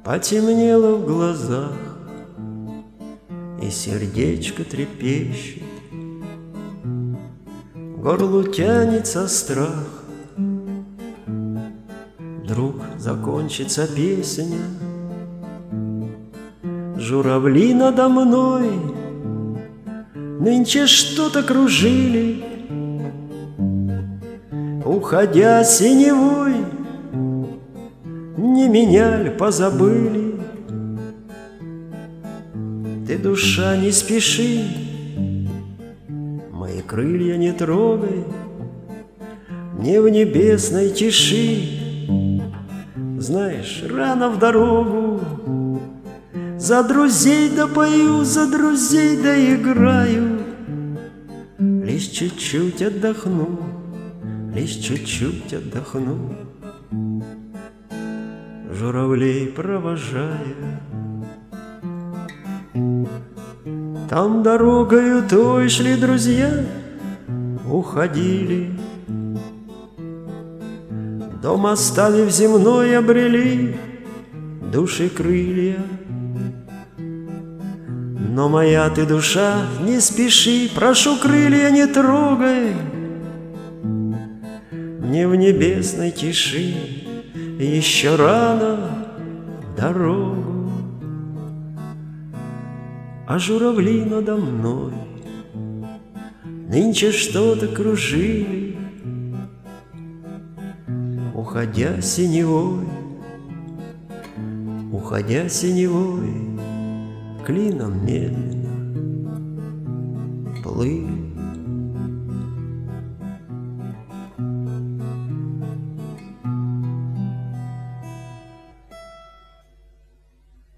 Потемнело в глазах, и сердечко трепещет, к горлу тянется страх. Вдруг закончится песня, журавли надо мной нынче что-то кружили, уходя синевой, не меня ль позабыли? Ты, душа, не спеши, мои крылья не трогай, мне в небесной тиши, знаешь, рано в дорогу. За друзей допою, за друзей доиграю, лишь чуть-чуть отдохну, лишь чуть-чуть отдохну, журавлей провожая. Там дорогою той шли друзья, уходили, дом оставив земной, обрели души крылья. Но моя ты душа, не спеши, прошу, крылья не трогай, мне в небесной тиши еще рано в дорогу. А журавли надо мной нынче что-то кружили, уходя синевой, уходя синевой, клином медленно плыли.